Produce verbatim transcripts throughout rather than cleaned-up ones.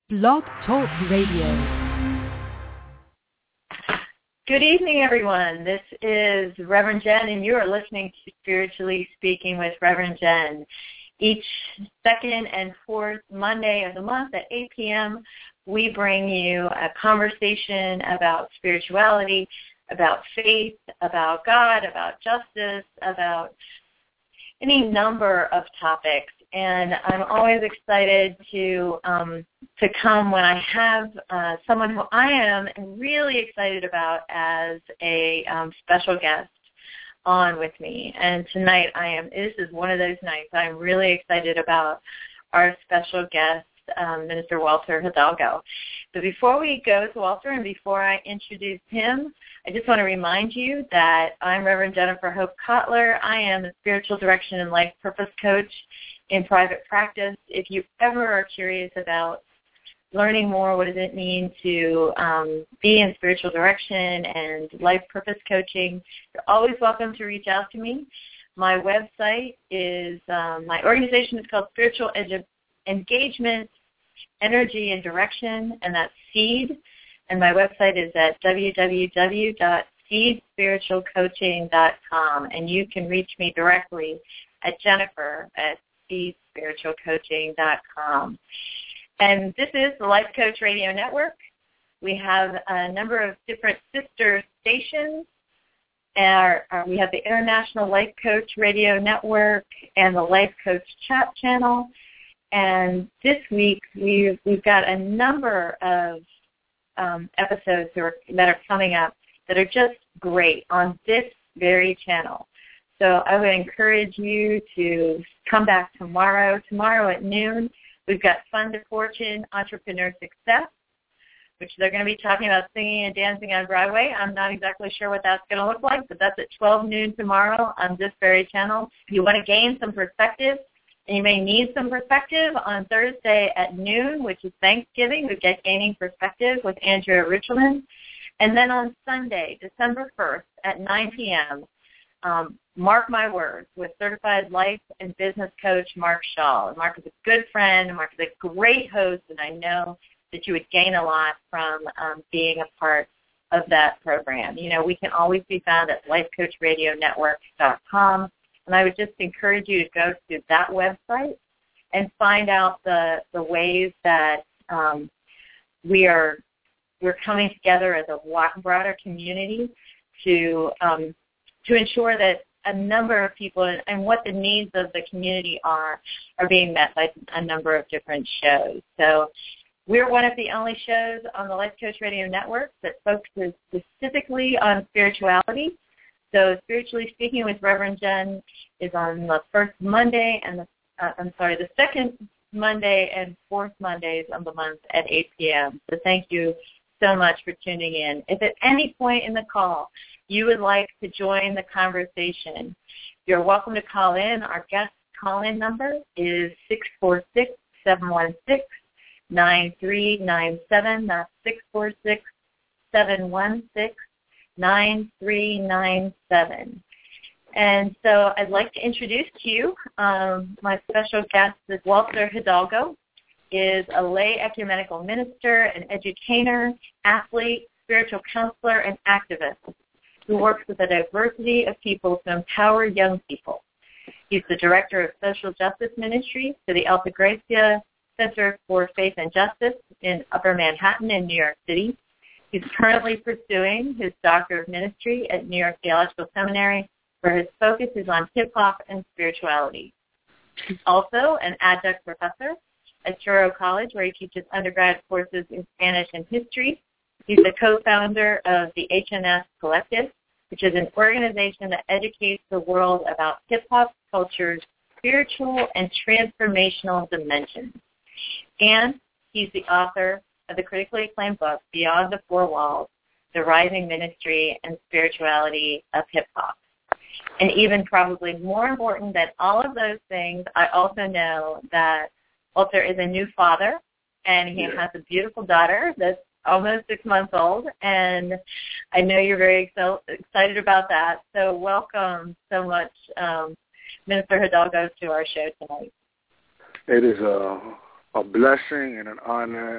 Blog Talk Radio. Good evening, everyone. This is Reverend Jen, and you are listening to Spiritually Speaking with Reverend Jen. Each second and fourth Monday of the month at eight p.m., we bring you a conversation about spirituality, about faith, about God, about justice, about any number of topics. And I'm always excited to um, to come when I have uh, someone who I am really excited about as a um, special guest on with me. And tonight I am. This is one of those nights I'm really excited about our special guest, um, Minister Walter Hidalgo. But before we go to Walter and before I introduce him, I just want to remind you that I'm Reverend Jennifer Hope Kotler. I am a spiritual direction and life purpose coach in private practice. If you ever are curious about learning more, what does it mean to um, be in spiritual direction and life purpose coaching, you're always welcome to reach out to me. My website is, um, my organization is called Spiritual Edu- Engagement, Energy and Direction, and that's SEED. And my website is at w w w dot seed spiritual coaching dot com, and you can reach me directly at Jennifer at seed spiritual coaching dot com. And this is the Life Coach Radio Network. We have a number of different sister stations. Our, our, we have the International Life Coach Radio Network and the Life Coach Chat Channel. And this week we've, we've got a number of um, episodes that are, that are coming up that are just great on this very channel. So I would encourage you to come back tomorrow. Tomorrow at noon, we've got Fun to Fortune Entrepreneur Success, which they're going to be talking about singing and dancing on Broadway. I'm not exactly sure what that's going to look like, but that's at twelve noon tomorrow on this very channel. If you want to gain some perspective, and you may need some perspective, on Thursday at noon, which is Thanksgiving, we get Gaining Perspective with Andrea Richelman. And then on Sunday, December first at nine p.m., Um, mark my words, with certified life and business coach Mark Shaw. Mark is a good friend. Mark is a great host, and I know that you would gain a lot from um, being a part of that program. You know, we can always be found at life coach radio network dot com, and I would just encourage you to go to that website and find out the, the ways that um, we are we're coming together as a broader community to um, to ensure that a number of people and, and what the needs of the community are are being met by a number of different shows. So we're one of the only shows on the Life Coach Radio Network that focuses specifically on spirituality. So Spiritually Speaking with Reverend Jen is on the first Monday and the, uh, I'm sorry, the second Monday and fourth Mondays of the month at eight p.m. So thank you so much for tuning in. If at any point in the call you would like to join the conversation, you're welcome to call in. Our guest call-in number is six four six, seven one six, nine three nine seven. That's six four six, seven one six, nine three nine seven. And so I'd like to introduce to you um, my special guest is Walter Hidalgo. Is a lay ecumenical minister, an educator, athlete, spiritual counselor, and activist who works with a diversity of people to empower young people. He's the director of social justice ministry for the Alta Gracia Center for Faith and Justice in Upper Manhattan in New York City. He's currently pursuing his Doctor of Ministry at New York Theological Seminary, where his focus is on hip-hop and spirituality. He's also an adjunct professor at Truro College, where he teaches undergrad courses in Spanish and history. He's the co-founder of the H N S Collective, which is an organization that educates the world about hip-hop culture's spiritual and transformational dimensions. And he's the author of the critically acclaimed book, Beyond the Four Walls, The Rising Ministry and Spirituality of Hip-Hop. And even probably more important than all of those things, I also know that Walter is a new father, and he yeah. has a beautiful daughter that's almost six months old, and I know you're very excel- excited about that. So welcome so much, um, Minister Hidalgo, to our show tonight. It is a, a blessing and an honor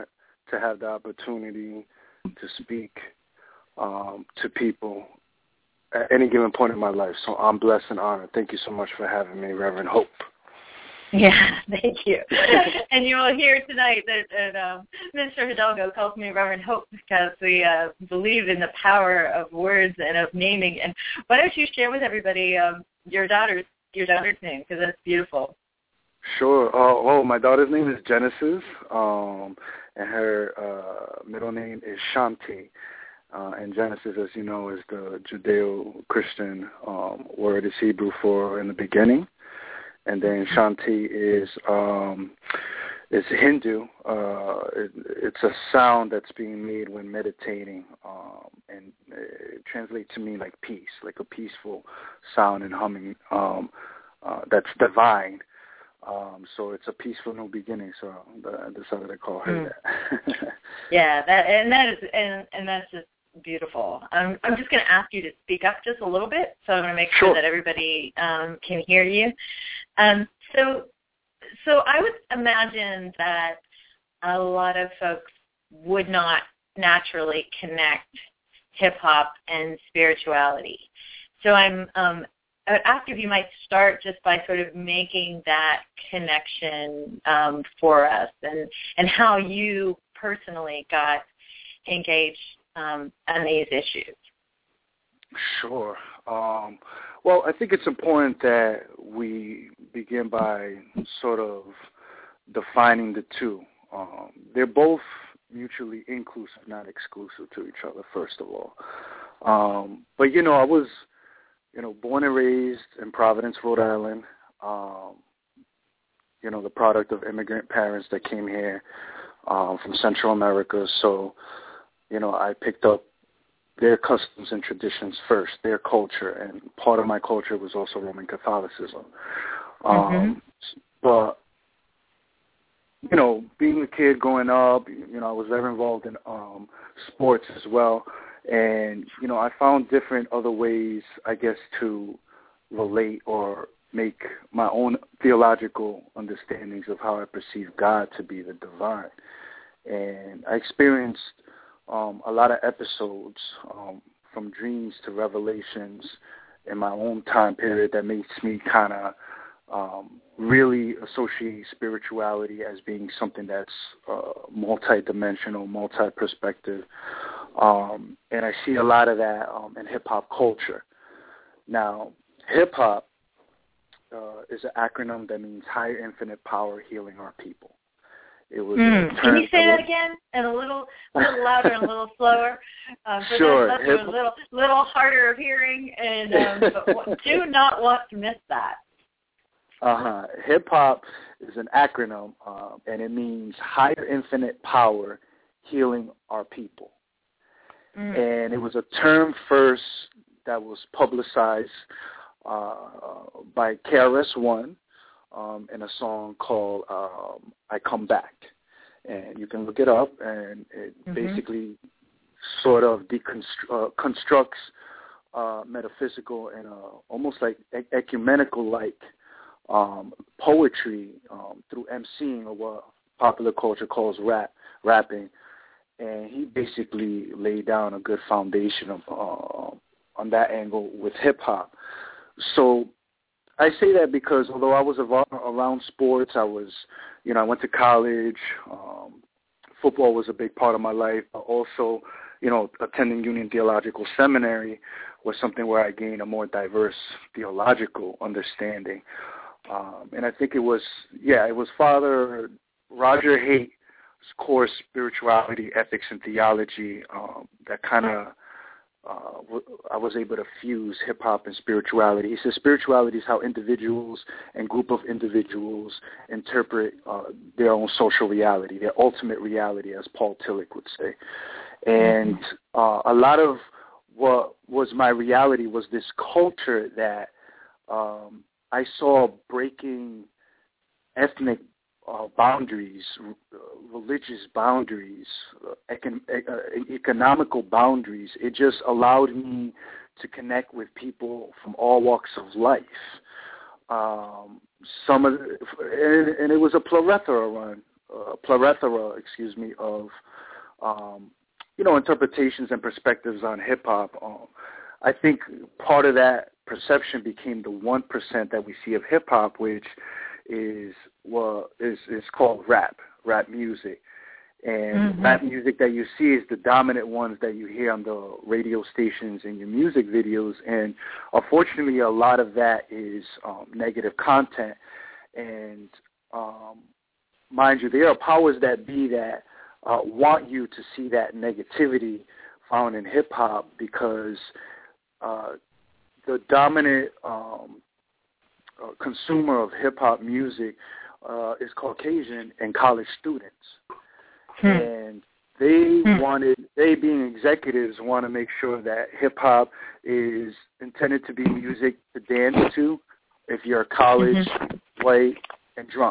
to have the opportunity to speak um, to people at any given point in my life. So I'm blessed and honored. Thank you so much for having me, Reverend Hope. Yeah, thank you. And you will hear tonight that, that um, Mister Hidalgo calls me Reverend Hope because we uh, believe in the power of words and of naming. And why don't you share with everybody um, your daughter's your daughter's name, because that's beautiful. Sure. Uh, oh, my daughter's name is Genesis, um, and her uh, middle name is Shanti. Uh, and Genesis, as you know, is the Judeo-Christian um, word. It's Hebrew for in the beginning. And then Shanti is um, is Hindu. Uh, it, it's a sound that's being made when meditating, um, and it translates to me like peace, like a peaceful sound and humming um, uh, that's divine. Um, so it's a peaceful new beginning. So I decided to call her mm. that. Yeah, that and that is and, and that's just beautiful. Um, I'm just going to ask you to speak up just a little bit, so I'm going to make sure, sure that everybody um, can hear you. Um, so, so I would imagine that a lot of folks would not naturally connect hip hop and spirituality. So I'm um, I would ask if you might start just by sort of making that connection um, for us, and and how you personally got engaged um, on these issues. Sure. Um, well, I think it's important that we begin by sort of defining the two. Um, they're both mutually inclusive, not exclusive to each other, first of all. Um, but, you know, I was, you know, born and raised in Providence, Rhode Island, um, you know, the product of immigrant parents that came here um, from Central America. So, you know, I picked up their customs and traditions first, their culture, and part of my culture was also Roman Catholicism. Um, mm-hmm. But, you know, being a kid growing up, you know, I was very involved in um, sports as well, and, you know, I found different other ways, I guess, to relate or make my own theological understandings of how I perceive God to be the divine. And I experienced Um, a lot of episodes, um, from dreams to revelations in my own time period that makes me kind of um, really associate spirituality as being something that's uh, multi-dimensional, multi-perspective. Um, and I see a lot of that um, in hip-hop culture. Now, hip-hop uh, is an acronym that means Higher Infinite Power Healing Our People. It was mm. Can you say that again, and a little, a little louder and a little slower? Um, for sure. those that are a little, little harder of hearing, and um, but do not want to miss that. Uh huh. Hip hop is an acronym, um, and it means Higher Infinite Power Healing Our People. Mm. And it was a term first that was publicized uh, by K R S One. Um, in a song called um, I Come Back. And you can look it up, and it mm-hmm. basically sort of deconstru- uh, constructs uh, metaphysical and uh, almost like e- ecumenical-like um, poetry um, through emceeing, or what popular culture calls rap, rapping. And he basically laid down a good foundation of, uh, on that angle with hip-hop. So I say that because although I was around sports, I was, you know, I went to college. Um, football was a big part of my life. Also, you know, attending Union Theological Seminary was something where I gained a more diverse theological understanding. Um, and I think it was, yeah, it was Father Roger Haight's course, Spirituality, Ethics, and Theology, um, that kind of Uh, I was able to fuse hip-hop and spirituality. He says spirituality is how individuals and group of individuals interpret uh, their own social reality, their ultimate reality, as Paul Tillich would say. And uh, a lot of what was my reality was this culture that um, I saw breaking ethnic Uh, boundaries, uh, religious boundaries, uh, econ- uh, economical boundaries. It just allowed me to connect with people from all walks of life. Um, some of, the, and, and it was a plethora run a plethora, excuse me, of um, you know, interpretations and perspectives on hip hop. Um, I think part of that perception became the one percent that we see of hip hop, which is well is is called rap, rap music. And mm-hmm. rap music that you see is the dominant ones that you hear on the radio stations and your music videos. And unfortunately, a lot of that is um, negative content. And um, mind you, there are powers that be that uh, want you to see that negativity found in hip-hop because uh, the dominant um, uh, consumer of hip-hop music uh, is Caucasian and college students. Hmm. And they hmm. wanted, they being executives, want to make sure that hip-hop is intended to be music to dance to if you're college, mm-hmm. white, and drunk.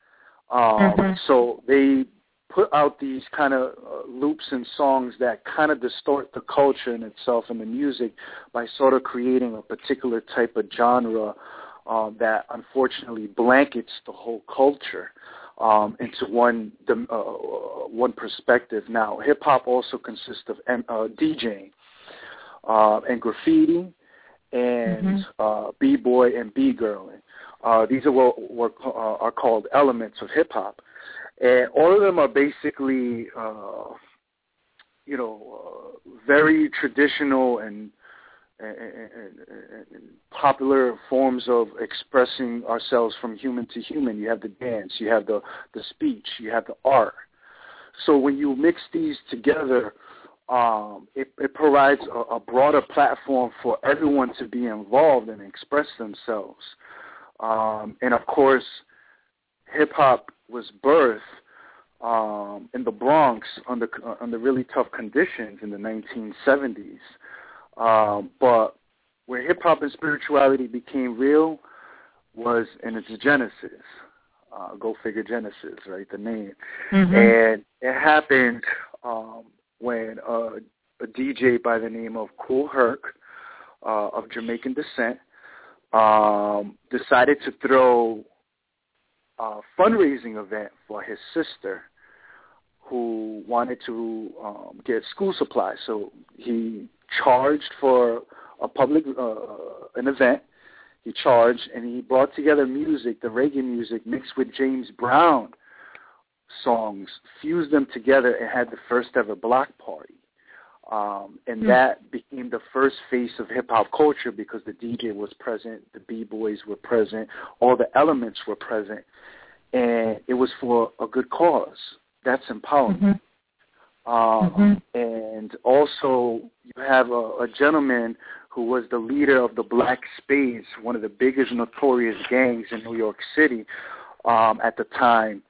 Um, mm-hmm. So they put out these kind of uh, loops and songs that kind of distort the culture in itself and the music by sort of creating a particular type of genre um, that unfortunately blankets the whole culture. Um, into one uh, one perspective. Now, hip-hop also consists of uh, DJing uh, and graffiti and mm-hmm. uh, b-boy and b-girling. Uh, these are what, what uh, are called elements of hip-hop. And all of them are basically, uh, you know, uh, very traditional and And, and, and popular forms of expressing ourselves from human to human. You have the dance, you have the, the speech, you have the art. So when you mix these together, um, it, it provides a, a broader platform for everyone to be involved and express themselves. Um, and of course, hip-hop was birthed um, in the Bronx under, under really tough conditions in the nineteen seventies. Um, but where hip-hop and spirituality became real was in its genesis. Uh, go figure Genesis, right, the name. Mm-hmm. And it happened um, when uh, a D J by the name of Kool Herc, uh, of Jamaican descent, um, decided to throw a fundraising event for his sister who wanted to um, get school supplies. So he charged for a public uh, an event. He charged, and he brought together music, the reggae music, mixed with James Brown songs, fused them together, and had the first ever block party. Um, and mm. that became the first face of hip-hop culture because the D J was present, the B-boys were present, all the elements were present, and it was for a good cause. That's empowerment. Mm-hmm. Um, mm-hmm. And also, you have a, a gentleman who was the leader of the Black Spades, one of the biggest notorious gangs in New York City um, at the time.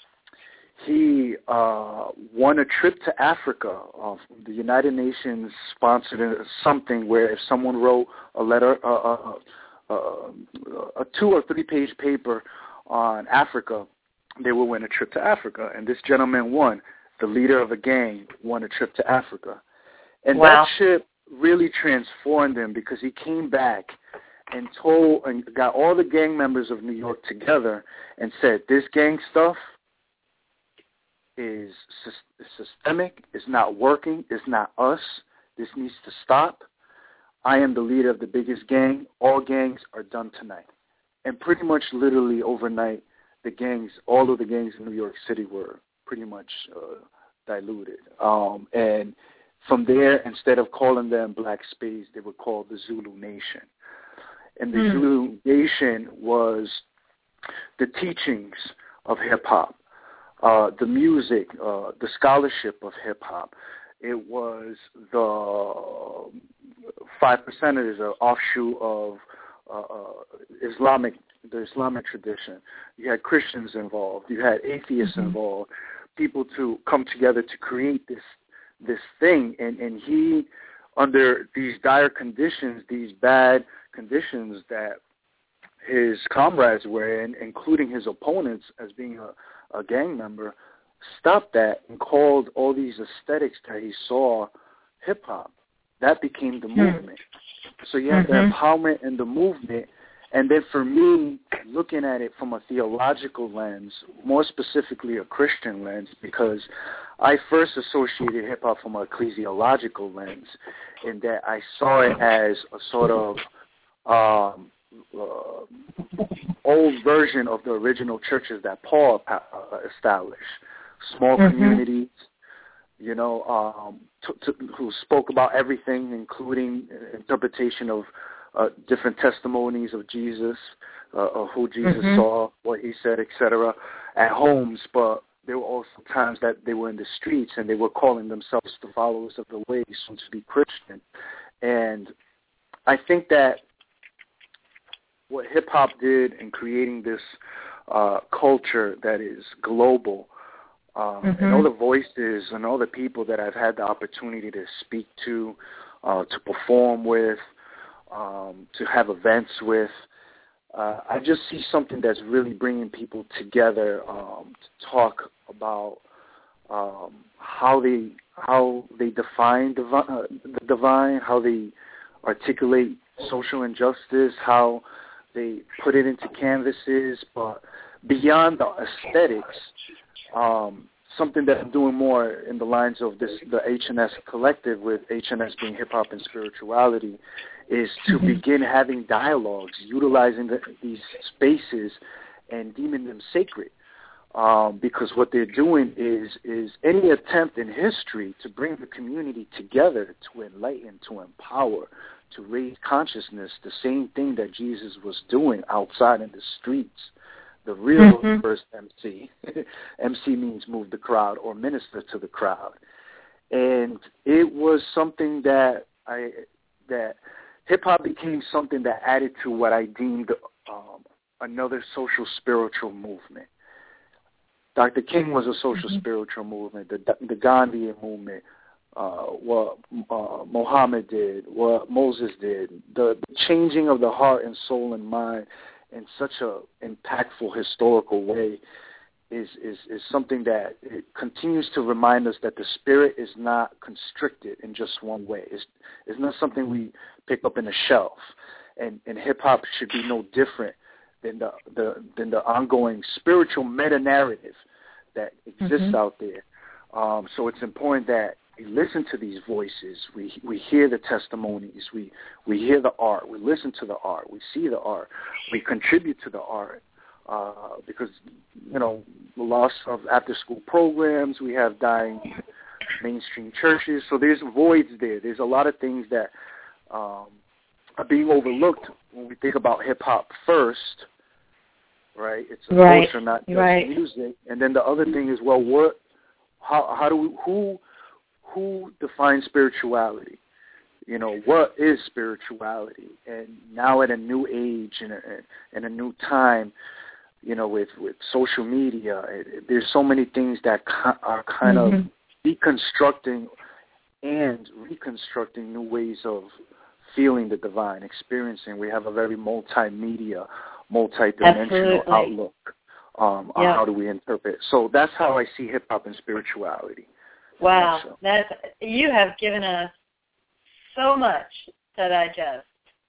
He uh, won a trip to Africa. Uh, the United Nations sponsored something where if someone wrote a letter, uh, uh, uh, a two or three page paper on Africa, they would win a trip to Africa. And this gentleman won. The leader of a gang won a trip to Africa. And wow. that trip really transformed him because he came back and told and got all the gang members of New York together and said, this gang stuff is systemic, it's not working, it's not us, this needs to stop. I am the leader of the biggest gang. All gangs are done tonight. And pretty much literally overnight, the gangs, all of the gangs in New York City were pretty much uh, diluted. Um, and from there, instead of calling them Black Spades, they were called the Zulu Nation. And the mm. Zulu Nation was the teachings of hip-hop, uh, the music, uh, the scholarship of hip-hop. It was the five percenters, an offshoot of uh, Islamic, the Islamic tradition. You had Christians involved. You had atheists mm-hmm. involved. People to come together to create this this thing, and, and he, under these dire conditions, these bad conditions that his comrades were in, including his opponents as being a, a gang member, stopped that and called all these aesthetics that he saw hip-hop. That became the movement. So you have mm-hmm. the empowerment and the movement, And then for me, looking at it from a theological lens, more specifically a Christian lens, because I first associated hip-hop from an ecclesiological lens, in that I saw it as a sort of um, uh, old version of the original churches that Paul uh, established. Small mm-hmm. communities, you know, um, t- t- who spoke about everything, including interpretation of uh, different testimonies of Jesus, uh, of who Jesus mm-hmm. saw, what he said, et cetera, at homes. But there were also times that they were in the streets and they were calling themselves the followers of the way, so to be Christian. And I think that what hip-hop did in creating this uh, culture that is global, Um, mm-hmm. and all the voices and all the people that I've had the opportunity to speak to, uh, to perform with, um, to have events with, uh, I just see something that's really bringing people together um, to talk about um, how they how they define divi- uh, the divine, how they articulate social injustice, how they put it into canvases, but beyond the aesthetics. Um, something that I'm doing more in the lines of this, the H and S collective, with H and S being hip-hop and spirituality, is to mm-hmm. begin having dialogues, utilizing the, these spaces and deeming them sacred. Um, because what they're doing is is any attempt in history to bring the community together, to enlighten, to empower, to raise consciousness, the same thing that Jesus was doing outside in the streets. The real mm-hmm. first M C. M C means move the crowd or minister to the crowd. And it was something that I that hip-hop became something that added to what I deemed um, another social spiritual movement. Doctor King was a social mm-hmm. spiritual movement. The, the Gandhian movement, uh, what uh, Muhammad did, what Moses did, the, the changing of the heart and soul and mind in such a impactful historical way is, is, is something that it continues to remind us that the spirit is not constricted in just one way. It's, it's not something we pick up in a shelf. And, and hip-hop should be no different than the, the, than the ongoing spiritual meta-narrative that exists mm-hmm. out there. Um, so it's important that we listen to these voices. We we hear the testimonies. We we hear the art. We listen to the art. We see the art. We contribute to the art uh, because, you know, the loss of after-school programs. We have dying mainstream churches. So there's voids there. There's a lot of things that um, are being overlooked when we think about hip-hop first, right? It's a right. culture, not just right. music. And then the other thing is, well, what? How how do we who Who defines spirituality? You know, what is spirituality? And now at a new age and a, in a new time, you know, with, with social media, it, there's so many things that are kind mm-hmm. of deconstructing and reconstructing new ways of feeling the divine, experiencing. We have a very multimedia, multidimensional Absolutely. outlook um, on yep. how do we interpret. So that's how I see hip-hop and spirituality. Wow, that's, you have given us so much to digest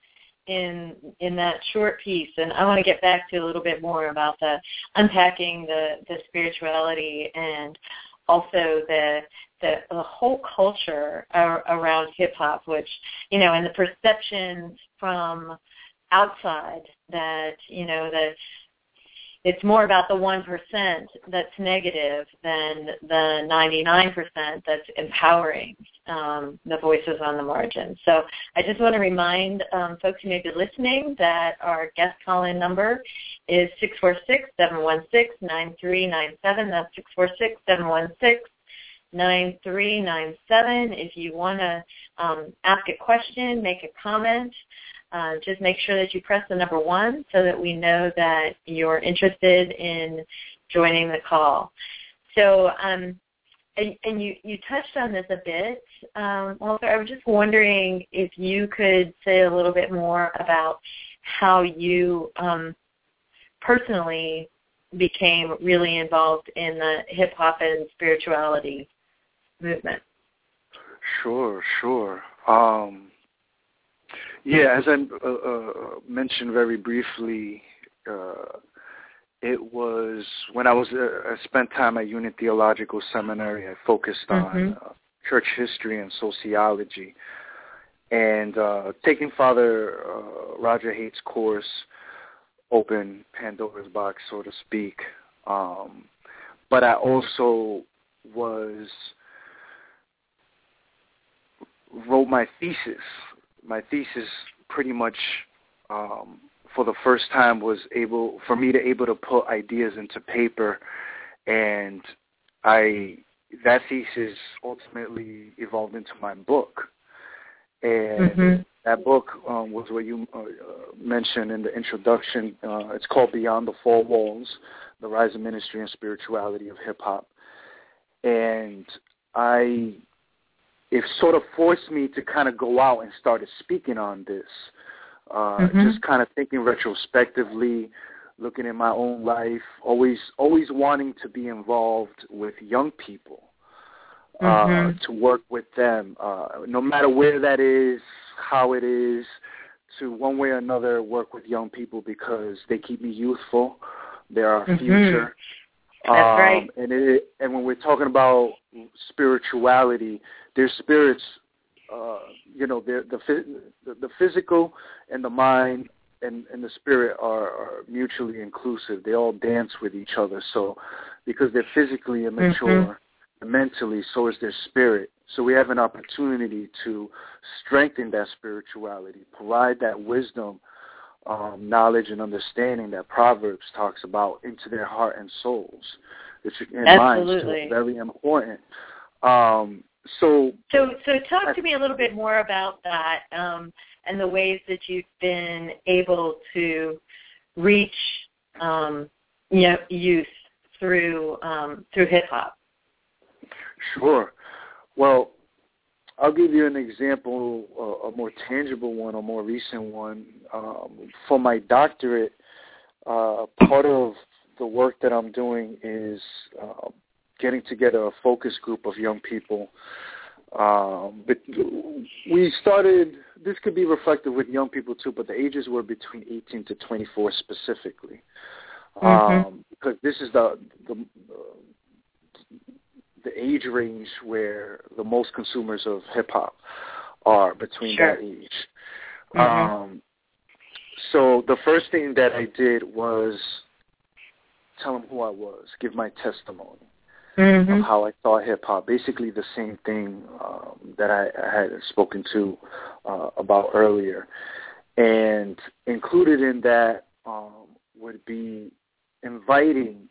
in in that short piece, and I want to get back to a little bit more about the unpacking the, the spirituality and also the the, the whole culture ar- around hip hop, which, you know, and the perceptions from outside that, you know, that it's more about the one percent that's negative than the ninety-nine percent that's empowering um, the voices on the margin. So I just want to remind um, folks who may be listening that our guest call-in number is six four six, seven one six, nine three nine seven. That's six four six, seven one six, nine three nine seven. If you want to um, ask a question, make a comment, Uh, just make sure that you press the number one so that we know that you're interested in joining the call. So, um, and, and you, you touched on this a bit, um, Walter. I was just wondering if you could say a little bit more about how you um, personally became really involved in the hip-hop and spirituality movement. Sure, sure. Um Yeah, as I uh, uh, mentioned very briefly, uh, it was when I was uh, I spent time at Union Theological Seminary. I focused on mm-hmm. uh, church history and sociology, and uh, taking Father uh, Roger Haight's course opened Pandora's box, so to speak. Um, but I also was wrote my thesis. My thesis pretty much, um, for the first time, was able for me to able to put ideas into paper, and I that thesis ultimately evolved into my book. And mm-hmm. that book um, was what you uh, mentioned in the introduction. Uh, it's called Beyond the Four Walls: The Rise of Ministry and Spirituality of Hip Hop. And I. It sort of forced me to kind of go out and started speaking on this, uh, mm-hmm. just kind of thinking retrospectively, looking at my own life, always always wanting to be involved with young people, mm-hmm. uh, to work with them, uh, no matter where that is, how it is, to one way or another work with young people because they keep me youthful. They're our mm-hmm. future. That's um, right. And, it, and when we're talking about spirituality, their spirits, uh, you know, the, the the physical and the mind and, and the spirit are, are mutually inclusive. They all dance with each other. So because they're physically immature mm-hmm. and mentally, so is their spirit. So we have an opportunity to strengthen that spirituality, provide that wisdom, um, knowledge, and understanding that Proverbs talks about into their heart and souls, which in mind is very important. Um, So, so, so talk to me a little bit more about that um, and the ways that you've been able to reach, um, you know, youth through um, through hip hop. Sure. Well, I'll give you an example, a, a more tangible one, a more recent one. Um, for my doctorate, uh, part of the work that I'm doing is uh, getting together a focus group of young people. Um, but we started, this could be reflective with young people too, but the ages were between eighteen to twenty-four specifically. Mm-hmm. Um, because this is the, the the age range where the most consumers of hip-hop are, between sure. that age. Mm-hmm. Um, so the first thing that I did was tell them who I was, give my testimony. Mm-hmm. of how I thought hip-hop, basically the same thing um, that I, I had spoken to uh, about earlier. And included in that um, would be inviting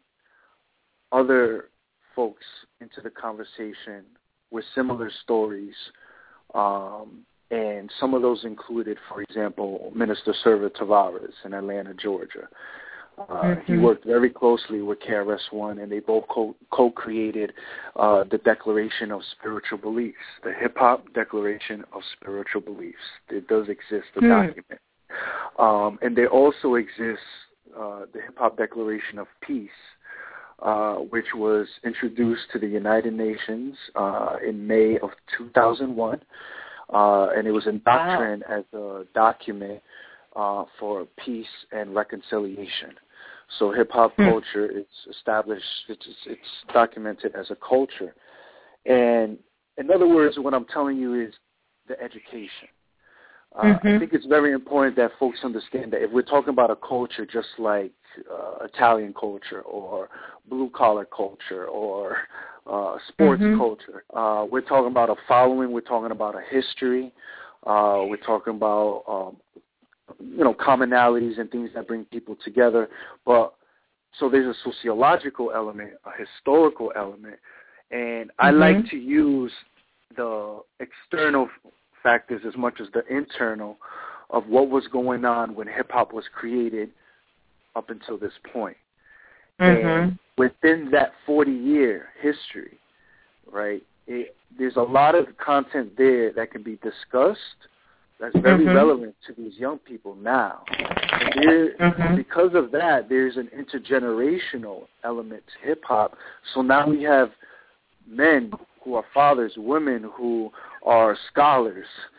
other folks into the conversation with similar stories. Um, and some of those included, for example, Minister Server Tavares in Atlanta, Georgia. Uh, mm-hmm. He worked very closely with K R S One, and they both co- co-created uh, the Declaration of Spiritual Beliefs, the Hip-Hop Declaration of Spiritual Beliefs. It does exist, the mm. document. Um, and there also exists uh, the Hip-Hop Declaration of Peace, uh, which was introduced to the United Nations uh, in May of two thousand one, uh, and it was indoctrinated wow. as a document Uh, for peace and reconciliation. So hip-hop mm. culture is established, it's, it's documented as a culture. And in other words, what I'm telling you is the education. Uh, mm-hmm. I think it's very important that folks understand that if we're talking about a culture just like uh, Italian culture or blue-collar culture or uh, sports mm-hmm. culture, uh, we're talking about a following, we're talking about a history, uh, we're talking about um, you know, commonalities and things that bring people together. But so there's a sociological element, a historical element, and mm-hmm. I like to use the external factors as much as the internal of what was going on when hip-hop was created up until this point. Mm-hmm. And within that forty-year history, right, it, there's a lot of content there that can be discussed that's very mm-hmm. relevant to these young people now. And there, mm-hmm. because of that, there's an intergenerational element to hip-hop. So now we have men who are fathers, women who are scholars,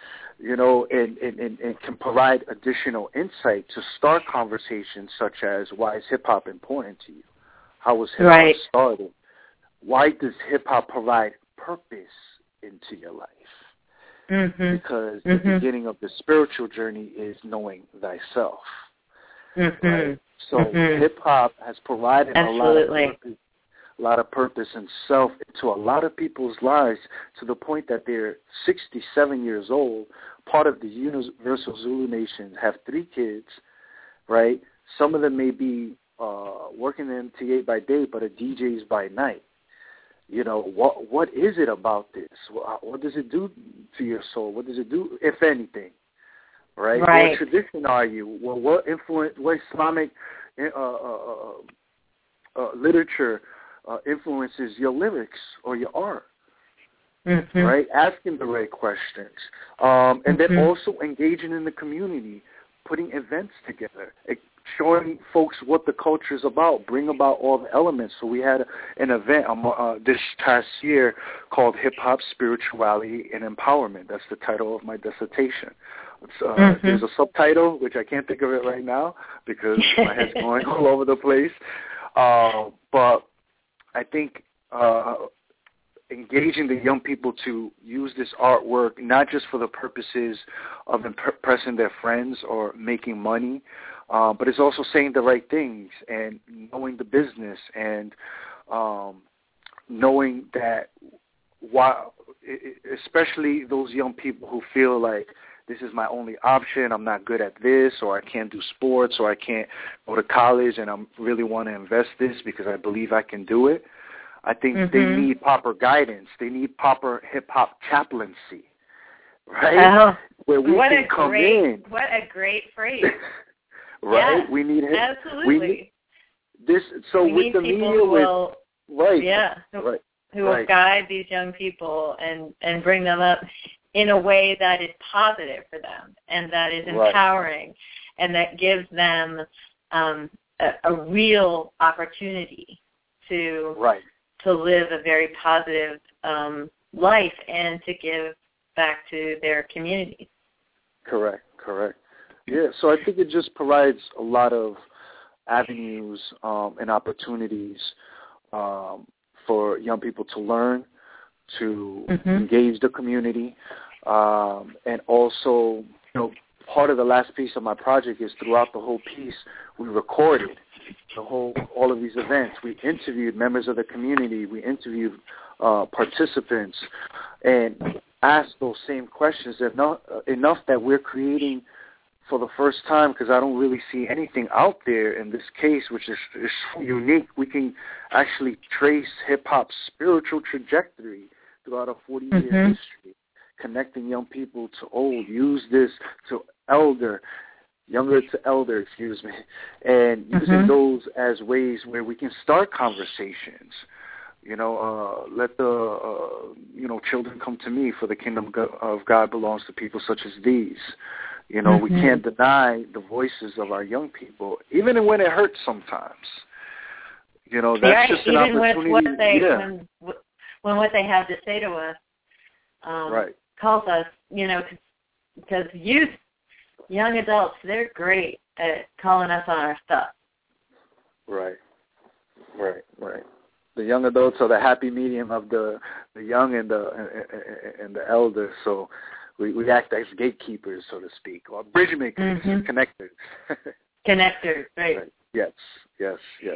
you know, and, and, and, and can provide additional insight to start conversations such as, why is hip-hop important to you? How was hip-hop right. started? Why does hip-hop provide purpose into your life? Mm-hmm. Because mm-hmm. the beginning of the spiritual journey is knowing thyself. Mm-hmm. Right? So mm-hmm. hip-hop has provided Absolutely. a lot of purpose, a lot of purpose and self into a lot of people's lives, to the point that they're sixty-seven years old, part of the Universal Zulu Nation, have three kids, right? Some of them may be uh, working in M T A by day, but are D Js by night. You know, what what is it about this? What, what does it do to your soul? What does it do, if anything? Right? Right. What tradition are you? Well, what influence? What Islamic uh, uh, uh, literature uh, influences your lyrics or your art? Mm-hmm. Right? Asking the right questions, um, and mm-hmm. then also engaging in the community, putting events together, showing folks what the culture is about, bring about all the elements. So we had an event um, uh, this past year called Hip Hop, Spirituality, and Empowerment. That's the title of my dissertation. Uh, mm-hmm. There's a subtitle, which I can't think of it right now because my head's going all over the place. Uh, but I think uh, engaging the young people to use this artwork not just for the purposes of impressing their friends or making money, uh, but it's also saying the right things and knowing the business and um, knowing that while, especially those young people who feel like this is my only option, I'm not good at this, or I can't do sports, or I can't go to college and I really want to invest this because I believe I can do it. I think mm-hmm. they need proper guidance. They need proper hip-hop chaplaincy, right? Oh, Where we what can a come great, in. What a great phrase. Right? Yes, we need absolutely. We need this, so we with need the people media, who will, with, right, yeah, who, right, who right. will guide these young people and, and bring them up in a way that is positive for them and that is empowering right. and that gives them um, a, a real opportunity to right. to live a very positive um, life and to give back to their communities. Correct, correct. Yeah, so I think it just provides a lot of avenues um, and opportunities um, for young people to learn, to mm-hmm. engage the community, um, and also, you know, part of the last piece of my project is throughout the whole piece we recorded the whole all of these events. We interviewed members of the community. We interviewed uh, participants and asked those same questions. Enough, enough that we're creating for the first time, because I don't really see anything out there in this case, which is, is so unique. We can actually trace hip-hop's spiritual trajectory throughout a forty-year mm-hmm. history, connecting young people to old, use this to elder, younger to elder, excuse me, and using mm-hmm. those as ways where we can start conversations. You know, uh, let the, uh, you know, children come to me, for the kingdom of God belongs to people such as these. You know, mm-hmm. we can't deny the voices of our young people, even when it hurts sometimes. You know, that's right. just an even opportunity. With what they, yeah. when, when what they have to say to us um, right. calls us, you know, because youth, young adults, they're great at calling us on our stuff. Right, right, right. The young adults are the happy medium of the the young and the and the elder. So we, we act as gatekeepers, so to speak, or bridge makers, mm-hmm. connectors. Connectors, right. right. Yes, yes, yes.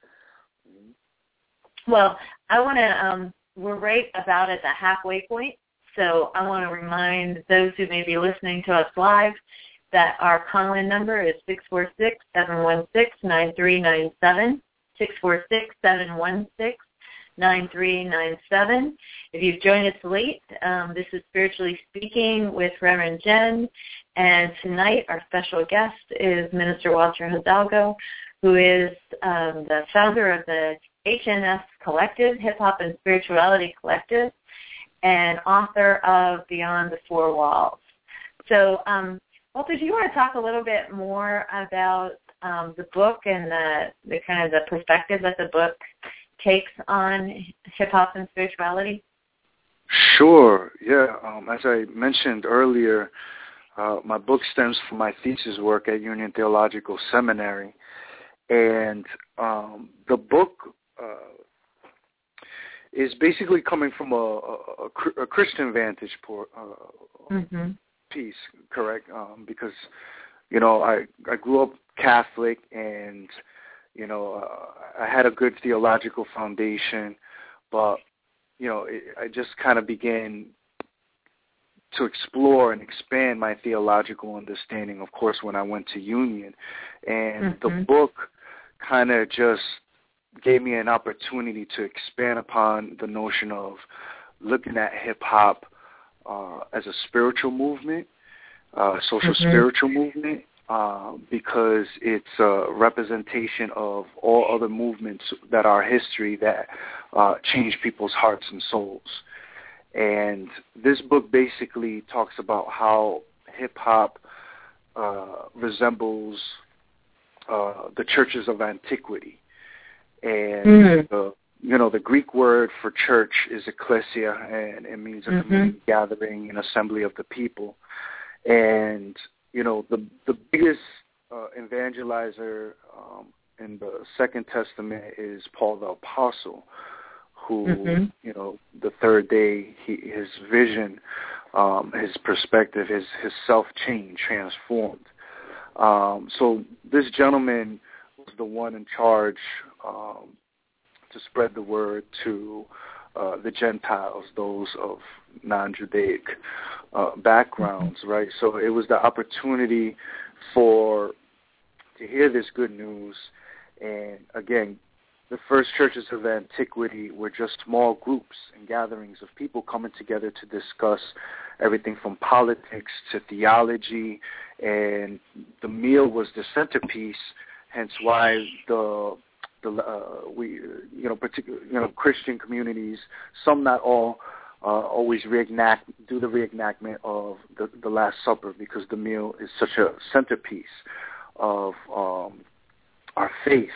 Well, I want to. Um, we're right about at the halfway point, so I want to remind those who may be listening to us live that our call-in number is six four six, seven one six, nine three nine seven, six four six, seven one six, nine three nine seven. If you've joined us late, um, this is Spiritually Speaking with Reverend Jen, and tonight our special guest is Minister Walter Hidalgo, who is um, the founder of the H N S Collective, Hip Hop and Spirituality Collective, and author of Beyond the Four Walls. So, um, Walter, do you want to talk a little bit more about um, the book and the, the kind of the perspective that the book takes on hip-hop and spirituality? Sure, Yeah, um, as I mentioned earlier, uh, my book stems from my thesis work at Union Theological Seminary, and um, the book uh, is basically coming from a, a, a Christian vantage por- uh, mm-hmm. piece, correct? Um, because, you know, I, I grew up Catholic, and, you know, uh, I had a good theological foundation, but, you know, it, I just kind of began to explore and expand my theological understanding, of course, when I went to Union. And mm-hmm. the book kind of just gave me an opportunity to expand upon the notion of looking at hip-hop uh, as a spiritual movement, uh, social mm-hmm. spiritual movement, uh, because it's a representation of all other movements that are history that uh, change people's hearts and souls. And this book basically talks about how hip-hop uh, resembles uh, the churches of antiquity. And, mm-hmm. the, you know, the Greek word for church is ecclesia, and it means a mm-hmm. community gathering, an assembly of the people. And, you know, the the biggest uh, evangelizer um, in the Second Testament is Paul the Apostle, who, mm-hmm. you know, the third day, he, his vision, um, his perspective, his, his self-change transformed. Um, so this gentleman was the one in charge um, to spread the word to uh, the Gentiles, those of non-Judaic uh, backgrounds, mm-hmm. right? So it was the opportunity for to hear this good news, and again, the first churches of antiquity were just small groups and gatherings of people coming together to discuss everything from politics to theology, and the meal was the centerpiece. Hence, why the the uh, we you know particular you know Christian communities, some not all, uh, always reenact do the reenactment of the, the Last Supper, because the meal is such a centerpiece of um, our faith.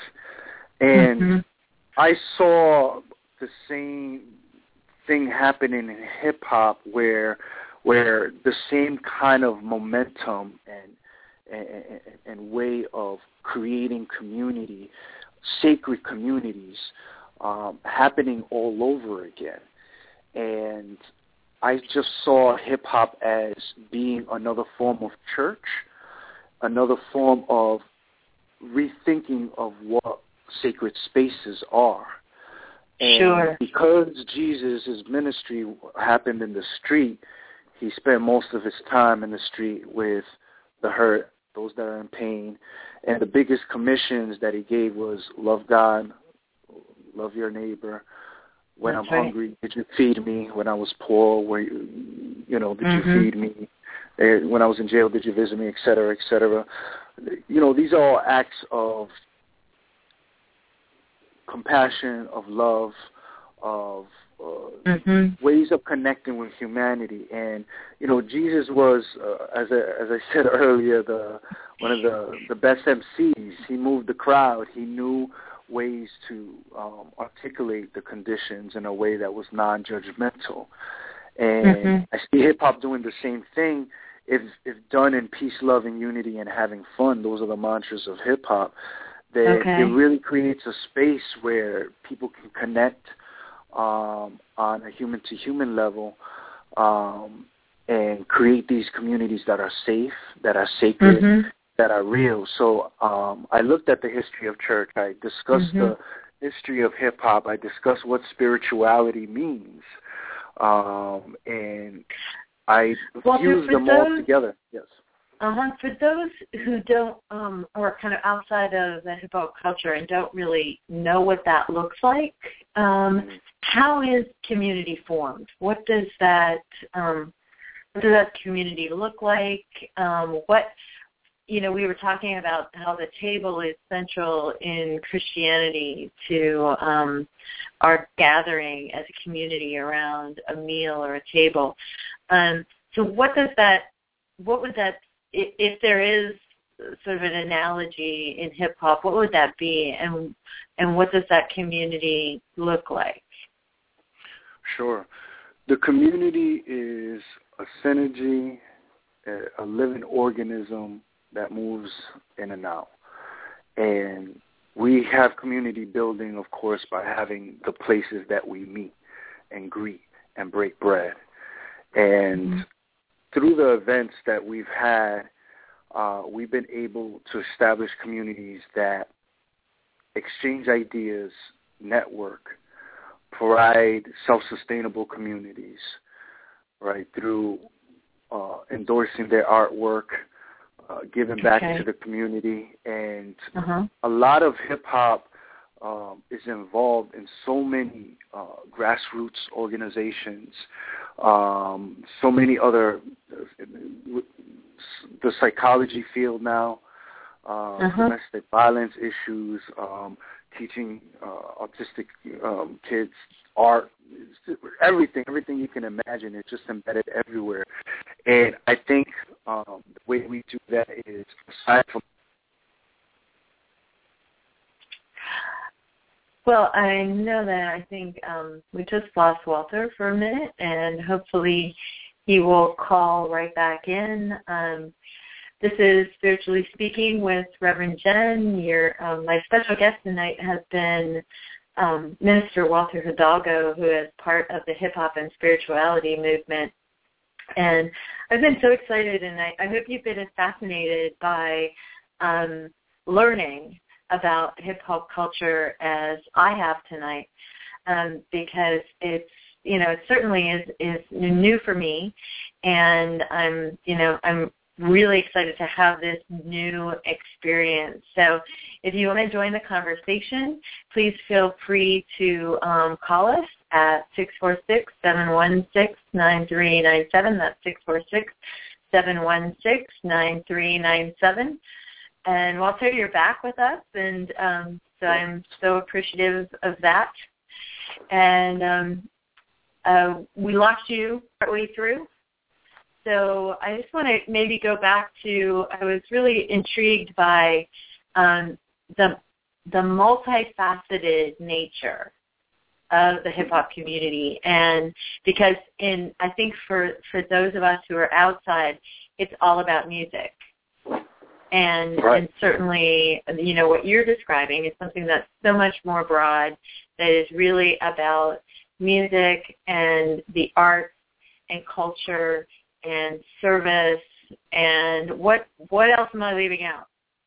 And mm-hmm. I saw the same thing happening in hip hop, where where the same kind of momentum and and, and way of creating community, sacred communities, um, happening all over again. And I just saw hip hop as being another form of church, another form of rethinking of what sacred spaces are. And sure. because Jesus' ministry happened in the street, he spent most of his time in the street with the hurt, those that are in pain. And the biggest commissions that he gave was love God, love your neighbor. When That's I'm right. hungry, did you feed me? When I was poor, were you, you know, did mm-hmm. you feed me? When I was in jail, did you visit me, et cetera, et cetera. You know, these are all acts of compassion, of love, of uh, mm-hmm. ways of connecting with humanity. And you know, Jesus was, uh, as I, as I said earlier, the one of the the best M Cs. He moved the crowd. He knew ways to um, articulate the conditions in a way that was non-judgmental. And mm-hmm. I see hip hop doing the same thing. If if done in peace, love, and unity, and having fun, those are the mantras of hip hop. That okay. it really creates a space where people can connect um, on a human-to-human level um, and create these communities that are safe, that are sacred, mm-hmm. that are real. So um, I looked at the history of church. I discussed mm-hmm. the history of hip-hop. I discussed what spirituality means. Um, and I well, fused them all together. Yes. Uh-huh. For those who don't, um, or kind of outside of the hip hop culture and don't really know what that looks like, um, mm-hmm. how is community formed? What does that, um, what does that community look like? Um, what, you know, we were talking about how the table is central in Christianity to um, our gathering as a community around a meal or a table. Um, so, what does that? What would that? If there is sort of an analogy in hip hop, what would that be, and and what does that community look like? Sure. the community is a synergy, a, a living organism that moves in and out. And we have community building, of course, by having the places that we meet and greet and break bread. And mm-hmm. through the events that we've had, uh, we've been able to establish communities that exchange ideas, network, provide self-sustainable communities, right, through uh, endorsing their artwork, uh, giving back okay. to the community. And uh-huh. a lot of hip-hop um, is involved in so many uh, grassroots organizations, um, so many other, uh, the psychology field now, uh, uh-huh. domestic violence issues, um, teaching uh, autistic um, kids art, everything, everything you can imagine is just embedded everywhere. And I think um, the way we do that is, aside from... Well, I know that I think um, we just lost Walter for a minute, and hopefully he will call right back in. Um, This is Spiritually Speaking with Reverend Jen. Your, um, my special guest tonight has been um, Minister Walter Hidalgo, who is part of the hip-hop and spirituality movement. And I've been so excited, and I, I hope you've been as fascinated by um, learning about hip-hop culture as I have tonight, um, because it's, you know, it certainly is, is new for me, and I'm, you know, I'm really excited to have this new experience. So if you want to join the conversation, please feel free to um, call us at six four six, seven one six, nine three nine seven. That's six four six, seven one six, nine three nine seven. And Walter, you're back with us, and um, so I'm so appreciative of that. And um, uh, we lost you partway through. So I just want to maybe go back to, I was really intrigued by um, the the multifaceted nature of the hip-hop community. And because in I think for, for those of us who are outside, it's all about music. And, right. and certainly, you know, what you're describing is something that's so much more broad, that is really about music and the arts and culture and service, and what what else am I leaving out?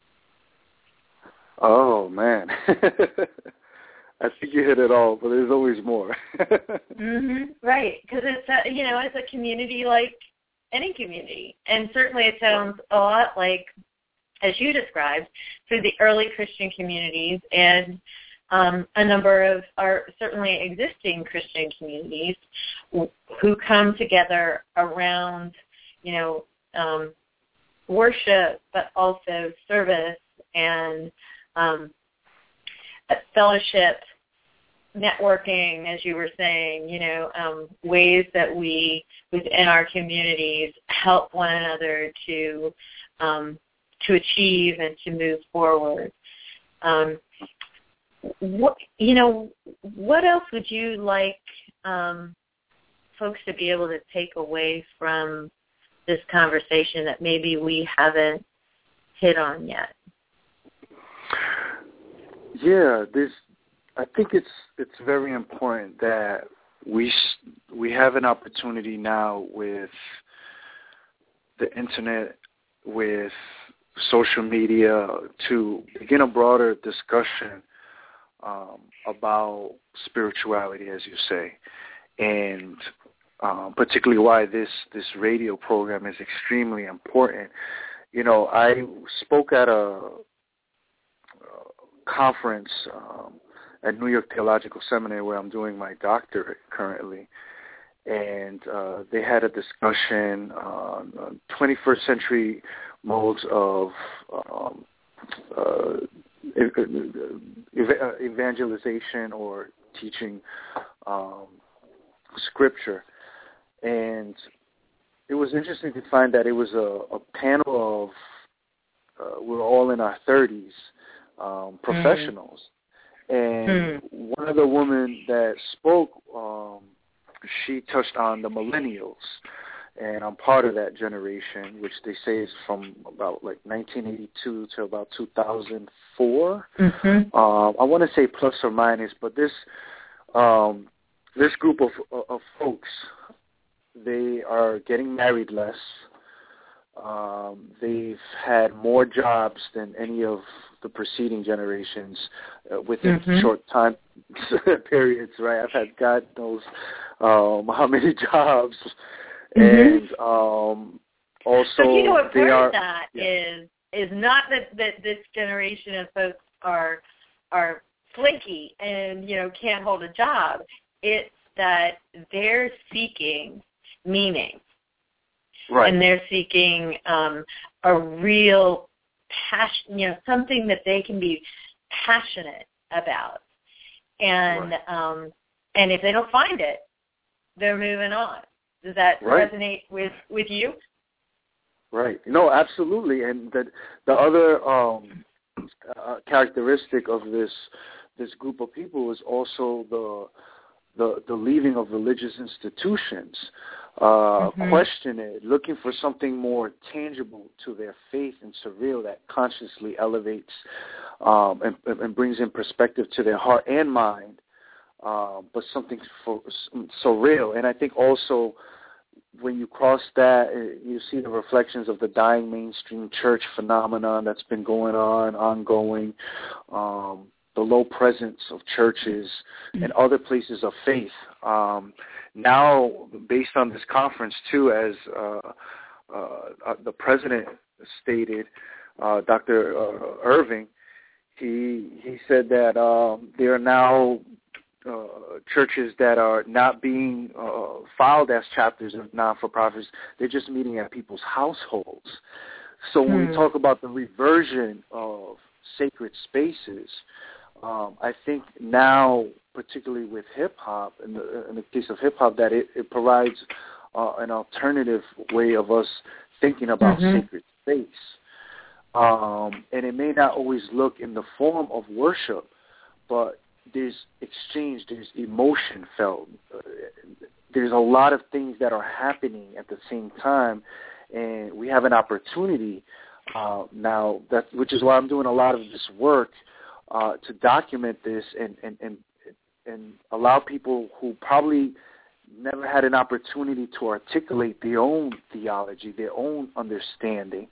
Oh, man. I think you hit it all, but there's always more. mm-hmm. Right, because it's, a, you know, it's a community like any community, and certainly it sounds a lot like, as you described, through the early Christian communities and um, a number of our certainly existing Christian communities who come together around, you know, um, worship, but also service and um, fellowship, networking, as you were saying, you know, um, ways that we within our communities help one another to um, to achieve and to move forward. Um, what you know, what else would you like um, folks to be able to take away from this conversation that maybe we haven't hit on yet? Yeah, this. I think it's it's very important that we we have an opportunity now with the internet, with social media, to begin a broader discussion um, about spirituality, as you say, and um, particularly why this this radio program is extremely important. You know, I spoke at a, a conference um, at New York Theological Seminary, where I'm doing my doctorate currently, and uh, they had a discussion on uh, twenty-first century modes of um, uh, ev- evangelization or teaching um, scripture. And it was interesting to find that it was a, a panel of, uh, we're all in our thirties, um, professionals. Mm. And mm. one of the women that spoke um, she touched on the millennials. And I'm part of that generation, which they say is from about like nineteen eighty-two to about two thousand four. Mm-hmm. Um, I want to say plus or minus, but this um, this group of of folks, they are getting married less. Um, they've had more jobs than any of the preceding generations uh, within mm-hmm. short time periods. Right? I've had God knows um, how many jobs. Mm-hmm. And um, also, so you know what they part are, of that yeah. is is not that, that this generation of folks are are flaky and you know can't hold a job. It's that they're seeking meaning, right. and they're seeking um, a real passion, you know, something that they can be passionate about, and right. um, and if they don't find it, they're moving on. Does that right. resonate with, with you? Right. No, absolutely. And the the other um, uh, characteristic of this this group of people is also the the, the leaving of religious institutions, uh, mm-hmm. question it, looking for something more tangible to their faith and surreal that consciously elevates um, and, and brings in perspective to their heart and mind. Uh, but something for, surreal. And I think also when you cross that, you see the reflections of the dying mainstream church phenomenon that's been going on, ongoing, um, the low presence of churches and other places of faith. Um, now, based on this conference, too, as uh, uh, the president stated, uh, Doctor Uh, Irving, he, he said that um, there are now Uh, churches that are not being uh, filed as chapters of non-for-profits. They're just meeting at people's households. So when hmm. we talk about the reversion of sacred spaces, um, I think now, particularly with hip-hop, in the, in the case of hip-hop, that it, it provides uh, an alternative way of us thinking about mm-hmm. sacred space. Um, and it may not always look in the form of worship, but there's exchange, there's emotion felt. Uh, there's a lot of things that are happening at the same time, and we have an opportunity uh, now, that, which is why I'm doing a lot of this work uh, to document this and, and, and, and allow people who probably never had an opportunity to articulate their own theology, their own understanding,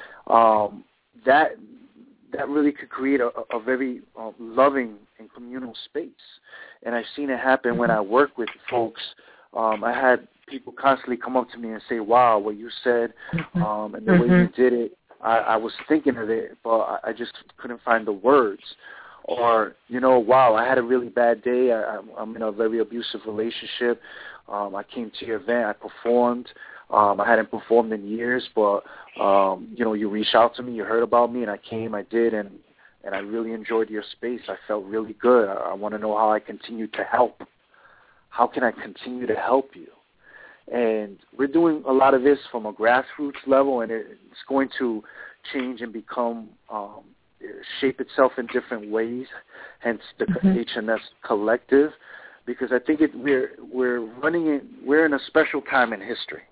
um, that that really could create a, a very uh, loving and communal space. And I've seen it happen when I work with folks. Um, I had people constantly come up to me and say, wow, what you said um, and the mm-hmm. way you did it, I, I was thinking of it, but I, I just couldn't find the words. Or, you know, wow, I had a really bad day. I, I'm in a very abusive relationship. Um, I came to your event. I performed. Um, I hadn't performed in years, but, um, you know, you reached out to me, you heard about me, and I came, I did, and, and I really enjoyed your space. I felt really good. I, I want to know how I continue to help. How can I continue to help you? And we're doing a lot of this from a grassroots level, and it, it's going to change and become, um, shape itself in different ways, hence the mm-hmm. H N S Collective, because I think it, we're, we're running in, we're in a special time in history.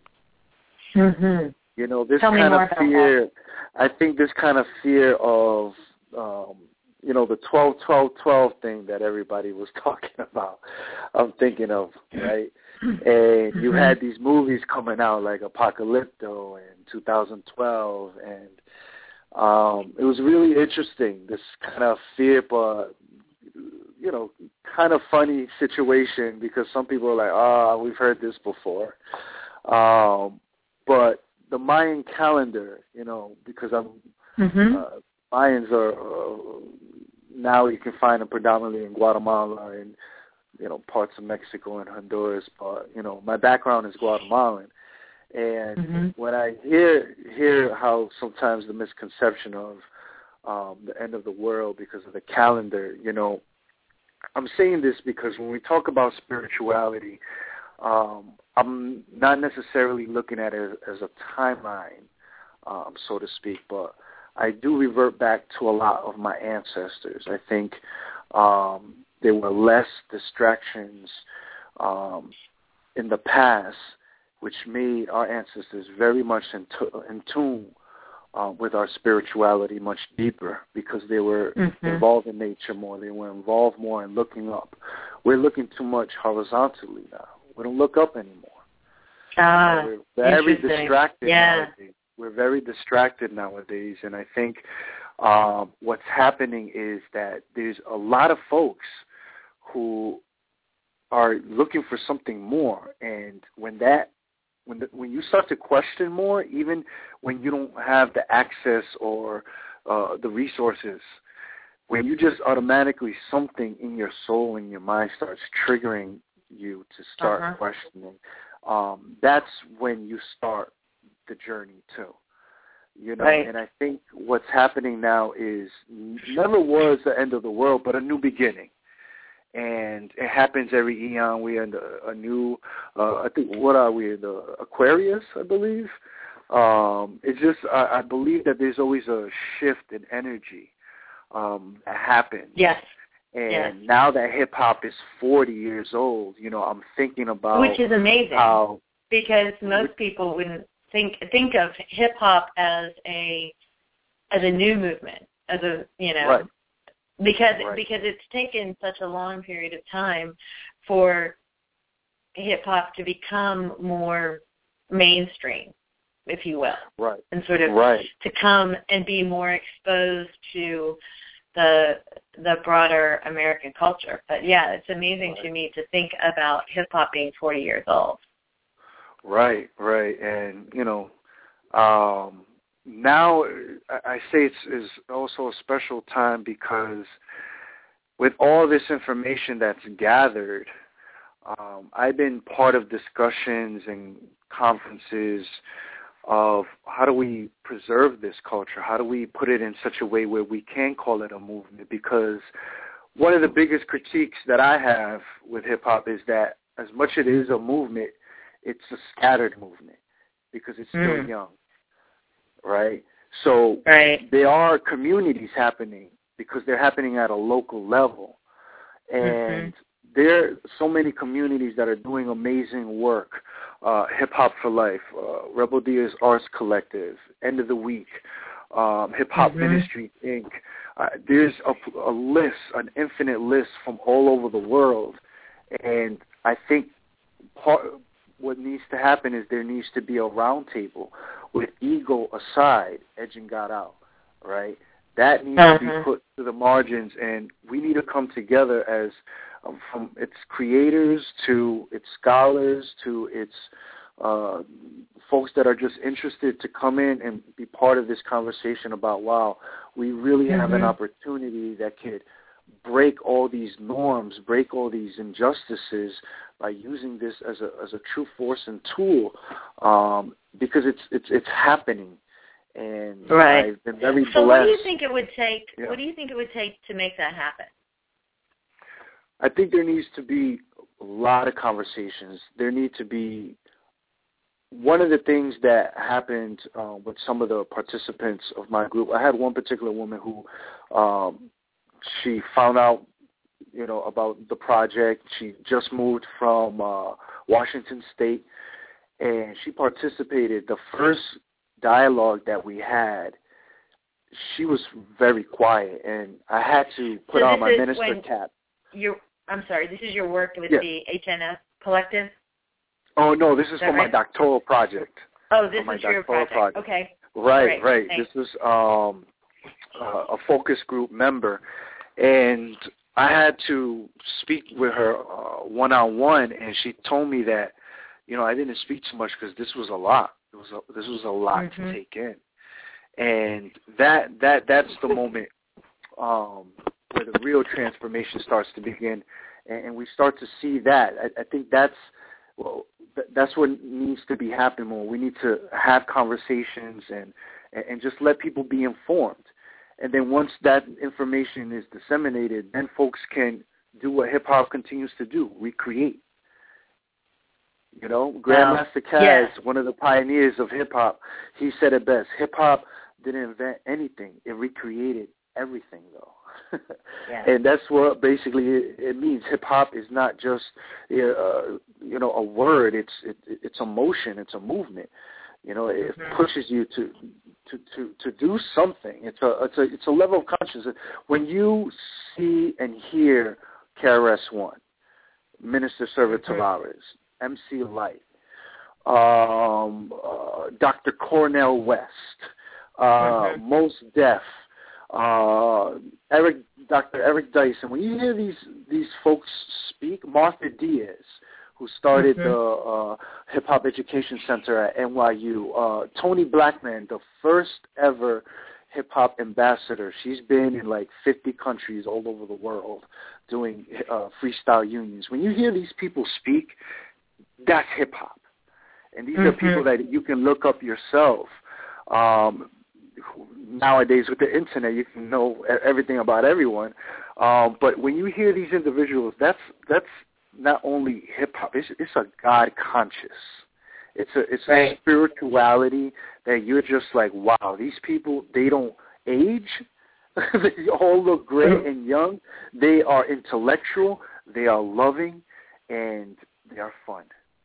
Mm-hmm. You know, this Tell kind of fear, that. I think this kind of fear of, um, you know, the twelve twelve twelve thing that everybody was talking about, I'm thinking of, right? And you had these movies coming out like Apocalypto in two thousand twelve, and um, it was really interesting, this kind of fear, but, you know, kind of funny situation because some people are like, oh, we've heard this before. Um, but the Mayan calendar, you know, because I'm mm-hmm. uh, Mayans are uh, now you can find them predominantly in Guatemala and you know parts of Mexico and Honduras. But you know, my background is Guatemalan, and mm-hmm. when I hear hear how sometimes the misconception of um, the end of the world because of the calendar, you know, I'm saying this because when we talk about spirituality. Um, I'm not necessarily looking at it as, as a timeline, um, so to speak, but I do revert back to a lot of my ancestors. I think um, there were less distractions um, in the past, which made our ancestors very much in, t- in tune uh, with our spirituality much deeper, because they were mm-hmm. involved in nature more. They were involved more in looking up. We're looking too much horizontally now. We don't look up anymore. Ah, we're very distracted yeah. nowadays. We're very distracted nowadays, and I think um, what's happening is that there's a lot of folks who are looking for something more, and when that when the, when you start to question more, even when you don't have the access or uh, the resources, when you just automatically something in your soul and your mind starts triggering you to start uh-huh. questioning, um, that's when you start the journey too. You know, right. and I think what's happening now is never was the end of the world, but a new beginning. And it happens every eon. We're in the, a new, uh, I think, what are we, in the Aquarius, I believe? Um, it's just, I, I believe that there's always a shift in energy um, that happens. Yes. And yes. now that hip-hop is forty years old, you know, I'm thinking about Which is amazing. How, because most people wouldn't think think of hip-hop as a as a new movement, as a, you know, right. because right. because it's taken such a long period of time for hip-hop to become more mainstream, if you will. Right. And sort of right. to come and be more exposed to the the broader American culture. But yeah, it's amazing right. to me to think about hip-hop being forty years old. Right, right. And, you know, um, now I say it's is also a special time because with all this information that's gathered, um, I've been part of discussions and conferences of how do we preserve this culture? How do we put it in such a way where we can call it a movement? Because one of the biggest critiques that I have with hip-hop is that as much as it is a movement, it's a scattered movement because it's still mm. young, right? So right. there are communities happening because they're happening at a local level. And mm-hmm. there are so many communities that are doing amazing work. Uh, Hip Hop for Life, uh, Rebel Diaz Arts Collective, End of the Week, um, Hip Hop mm-hmm. Ministry Incorporated. Uh, there's a, a list, an infinite list from all over the world. And I think part, what needs to happen is there needs to be a round table with ego aside, edging God out, right? That needs uh-huh. to be put to the margins, and we need to come together as um, from its creators to its scholars to its uh, folks that are just interested to come in and be part of this conversation about, wow, we really mm-hmm. have an opportunity that could break all these norms, break all these injustices by using this as a as a true force and tool, um, because it's it's it's happening. And right. I've been very so blessed. what do you think it would take? Yeah. What do you think it would take to make that happen? I think there needs to be a lot of conversations. There need to be one of the things that happened uh, with some of the participants of my group. I had one particular woman who um, she found out, you know, about the project. She just moved from uh, Washington State, and she participated. The first dialogue that we had, she was very quiet, and I had to put so on my minister when cap. You're, I'm sorry, this is your work with yeah. the H N S Collective? Oh, no, this is, is for right? my doctoral project. Oh, this is your project. project. Okay. Right, Great. right. Thanks. This is um, uh, a focus group member, and I had to speak with her uh, one-on-one, and she told me that, you know, I didn't speak too much because this was a lot. It was a, this was a lot mm-hmm. to take in, and that that that's the moment um, where the real transformation starts to begin, and, and we start to see that. I, I think that's well, th- that's what needs to be happening more. We need to have conversations and and just let people be informed, and then once that information is disseminated, then folks can do what hip hop continues to do: recreate. You know, Grandmaster Caz, yeah. one of the pioneers of hip-hop, he said it best. Hip-hop didn't invent anything. It recreated everything, though. Yeah. And that's what basically it, it means. Hip-hop is not just, uh, you know, a word. It's it, it's a motion. It's a movement. You know, it mm-hmm. pushes you to, to, to, to do something. It's a it's a it's a level of consciousness. When you see and hear K R S One, Minister Server mm-hmm. Tavares, M C Light, um, uh, Doctor Cornel West, uh, mm-hmm. Mos Def, uh, Eric, Doctor Eric Dyson. When you hear these these folks speak, Martha Diaz, who started mm-hmm. the uh, Hip Hop Education Center at N Y U. Uh, Tony Blackman, the first ever hip hop ambassador. She's been in like fifty countries all over the world doing uh, freestyle unions. When you hear these people speak, that's hip hop, and these mm-hmm. are people that you can look up yourself. Um, nowadays with the internet, you can know everything about everyone. Um, but when you hear these individuals, that's that's not only hip hop, it's, it's a God conscious. It's a it's right. a spirituality that you're just like, wow, these people, they don't age. They all look great and young. They are intellectual. They are loving, and they are fun.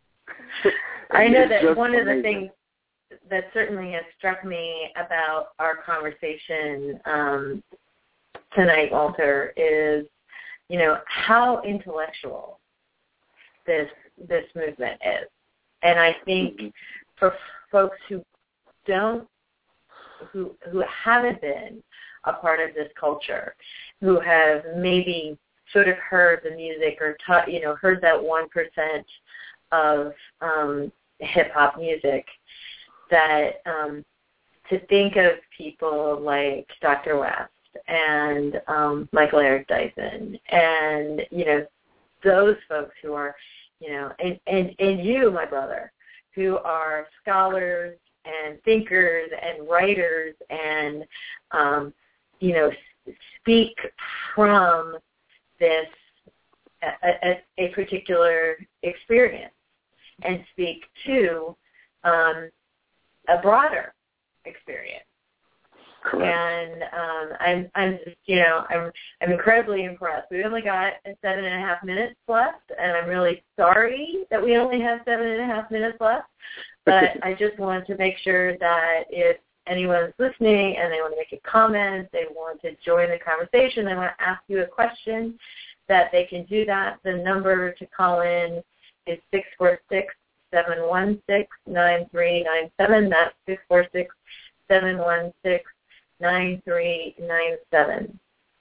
I know that one amazing. of the things that certainly has struck me about our conversation um, tonight, Walter, is, you know, how intellectual this this movement is. And I think mm-hmm. for folks who don't, who who haven't been a part of this culture, who have maybe sort of heard the music or ta- you know heard that one percent of um, hip hop music, that um, to think of people like Doctor West and um, Michael Eric Dyson and you know those folks who are, you know, and, and, and you, my brother, who are scholars and thinkers and writers and, um, you know, speak from this, a, a, a particular experience and speak to um, a broader experience. Correct. And um, I'm, I'm, just, you know, I'm, I'm incredibly impressed. We only got seven and a half minutes left, and I'm really sorry that we only have seven and a half minutes left. But I just want to make sure that if anyone's listening and they want to make a comment, they want to join the conversation, they want to ask you a question, that they can do that. The number to call in is six four six, seven one six, nine three nine seven. That's six four six, seven one six, nine three nine seven.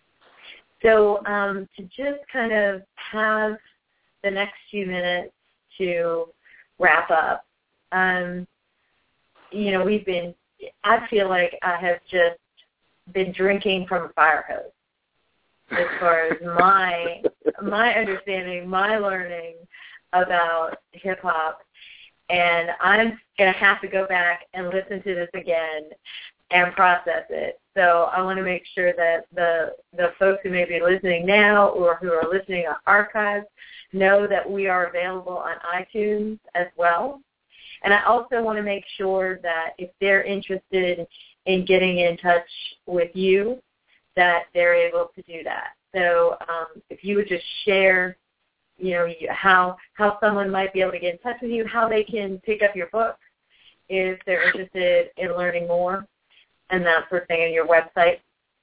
So um, to just kind of have the next few minutes to wrap up, um, you know, we've been, I feel like I have just been drinking from a fire hose as far as my, my understanding, my learning about hip-hop. And I'm going to have to go back and listen to this again and process it. So I want to make sure that the the folks who may be listening now or who are listening on archives know that we are available on iTunes as well. And I also want to make sure that if they're interested in getting in touch with you, that they're able to do that. So um, if you would just share, you know, how how someone might be able to get in touch with you, how they can pick up your book if they're interested in learning more, and that sort of thing, on your website.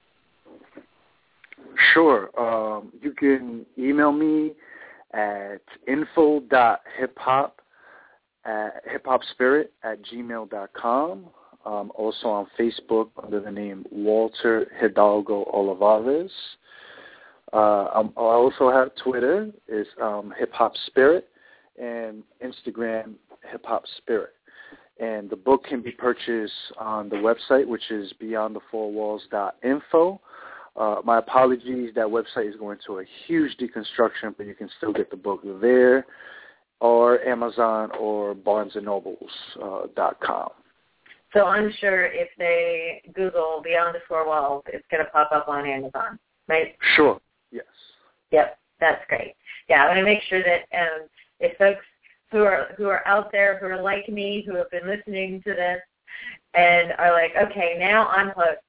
Sure. Um, you can email me at info dot hip hop at hip hop spirit at gmail dot com. Um, also on Facebook under the name Walter Hidalgo Olivares. Uh, um, I also have Twitter, is um, Hip Hop Spirit, and Instagram, Hip Hop Spirit. And the book can be purchased on the website, which is beyond the four walls dot info. Uh, my apologies, that website is going through a huge deconstruction, but you can still get the book there, or Amazon or barnes and nobles dot com. So I'm sure if they Google Beyond the Four Walls, it's going to pop up on Amazon, right? Sure, yes. Yep, that's great. Yeah, I want to make sure that um, if folks who are who are out there, who are like me, who have been listening to this and are like, okay, now I'm hooked,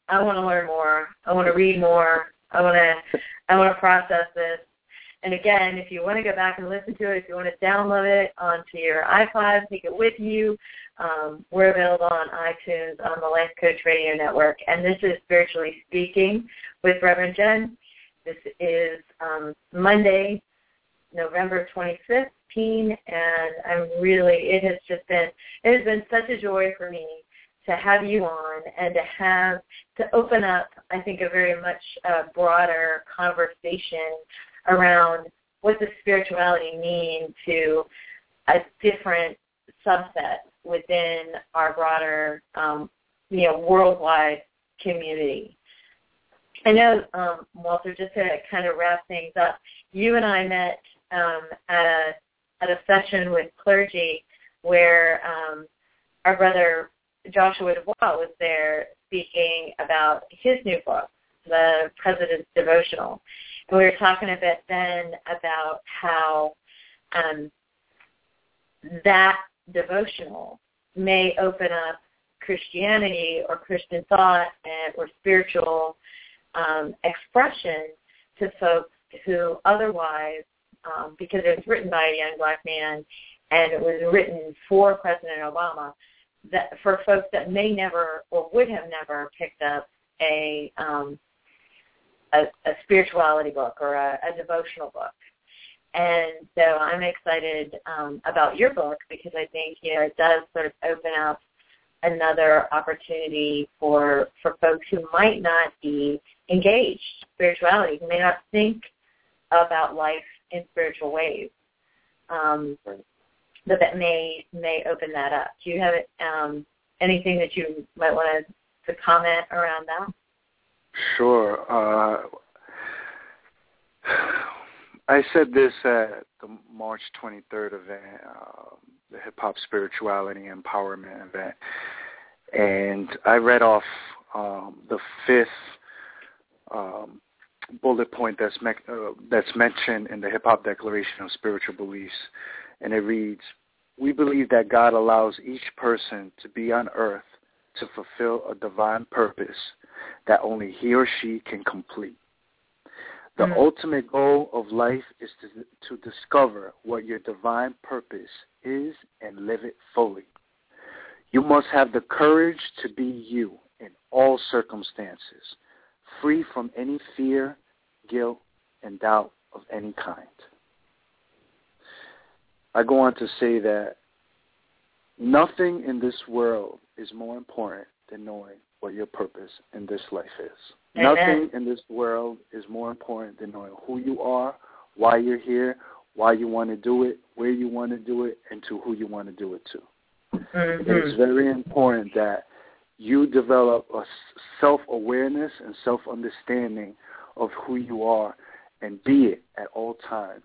I want to learn more. I want to read more. I want to I want to process this. And again, if you want to go back and listen to it, if you want to download it onto your iPod, take it with you, um, we're available on iTunes on the Life Coach Radio Network. And this is Spiritually Speaking with Reverend Jen. This is um, Monday, November twenty-fifth, and I'm really, it has just been, it has been such a joy for me to have you on and to have, to open up, I think, a very much uh, broader conversation around what does spirituality mean to a different subset within our broader, um, you know, worldwide community. I know, um, Walter, just to kind of wrap things up, you and I met um, at a at a session with clergy where um, our brother Joshua Dubois was there speaking about his new book, The President's Devotional. And we were talking a bit then about how um, that devotional may open up Christianity or Christian thought and, or spiritual um, expression to folks who otherwise, um, because it was written by a young black man and it was written for President Obama, that for folks that may never or would have never picked up a um, a, a spirituality book or a, a devotional book. And so I'm excited um, about your book because I think, you know, it does sort of open up another opportunity for for folks who might not be engaged in spirituality, who may not think about life in spiritual ways. Um, but that may may open that up. Do you have um, anything that you might want to, to comment around that? Sure. Uh, I said this at the March twenty-third event, uh, the Hip Hop Spirituality Empowerment event, and I read off um, the fifth um, bullet point that's me- uh, that's mentioned in the Hip Hop Declaration of Spiritual Beliefs, and it reads, "We believe that God allows each person to be on earth to fulfill a divine purpose that only he or she can complete. The mm-hmm. ultimate goal of life is to, to discover what your divine purpose is and live it fully. You must have the courage to be you in all circumstances, free from any fear, guilt, and doubt of any kind." I go on to say that nothing in this world is more important than knowing what your purpose in this life is. Amen. Nothing in this world is more important than knowing who you are, why you're here, why you want to do it, where you want to do it, and to who you want to do it to. Mm-hmm. It's very important that you develop a self-awareness and self-understanding of who you are and be it at all times.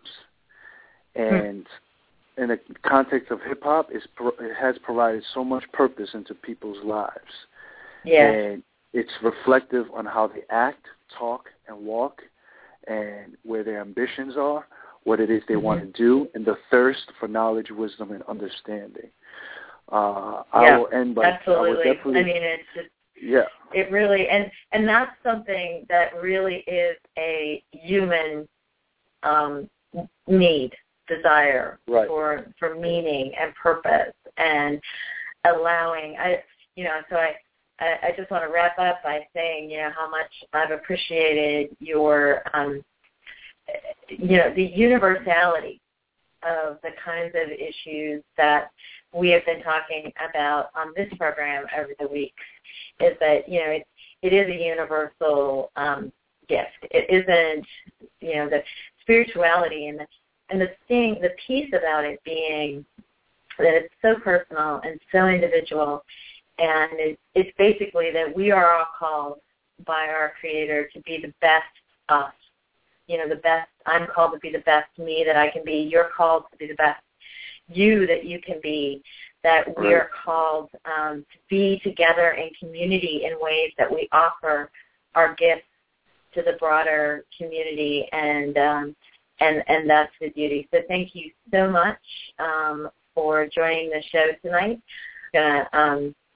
And mm-hmm. in the context of hip-hop, it's, it has provided so much purpose into people's lives. Yeah. And it's reflective on how they act, talk, and walk, and where their ambitions are, what it is they mm-hmm. want to do, and the thirst for knowledge, wisdom, and understanding. Uh, yeah, I will end by absolutely. I, will definitely, I mean, it's just yeah. It really and and that's something that really is a human um, need, desire right. for for meaning and purpose and allowing. I you know so I. I just want to wrap up by saying, you know, how much I've appreciated your, um, you know, the universality of the kinds of issues that we have been talking about on this program over the weeks. Is that, you know, it, it is a universal um, gift. It isn't, you know, the spirituality and the and the thing, the piece about it being that it's so personal and so individual. And it, it's basically that we are all called by our Creator to be the best us. You know, the best, I'm called to be the best me that I can be. You're called to be the best you that you can be. That we right. are called um, to be together in community in ways that we offer our gifts to the broader community. And um, and and that's the beauty. So thank you so much um, for joining the show tonight. I'm going to... Um,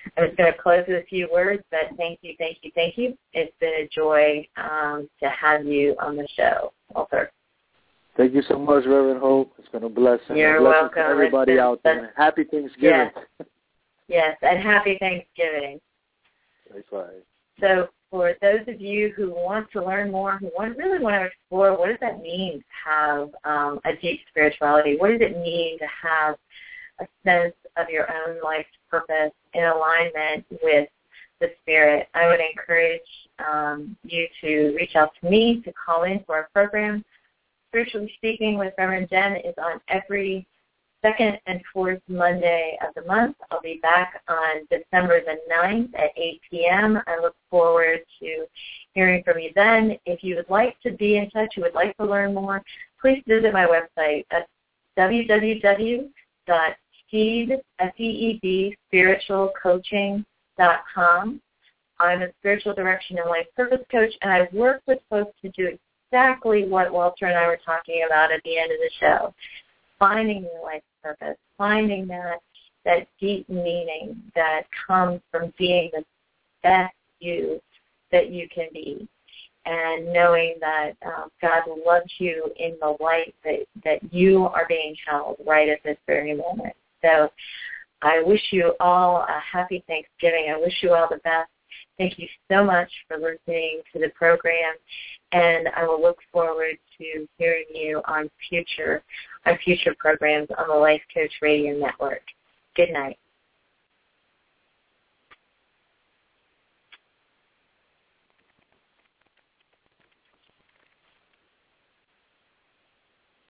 I'm just going to close with a few words, but thank you, thank you, thank you. It's been a joy um, to have you on the show, Walter. Thank you so much, Reverend Hope. It's been a blessing. You're a blessing welcome. to everybody been, out there. Happy Thanksgiving. Yes. Yes, and happy Thanksgiving. That's right. So for those of you who want to learn more, who want, really want to explore what does that mean to have um, a deep spirituality, what does it mean to have a sense of your own life's purpose in alignment with the Spirit, I would encourage um, you to reach out to me, to call into our program. Spiritually Speaking with Reverend Jen is on every second and fourth Monday of the month. I'll be back on December the ninth at eight p.m. I look forward to hearing from you then. If you would like to be in touch, you would like to learn more, please visit my website at w w w dot seed, S E E D, spiritual coaching dot com. I'm a spiritual direction and life purpose coach, and I work with folks to do exactly what Walter and I were talking about at the end of the show. Finding your life purpose, finding that that deep meaning that comes from being the best you that you can be, and knowing that um, God loves you in the light that, that you are being held right at this very moment. So I wish you all a happy Thanksgiving. I wish you all the best. Thank you so much for listening to the program, and I will look forward to hearing you on future on future programs on the Life Coach Radio Network. Good night.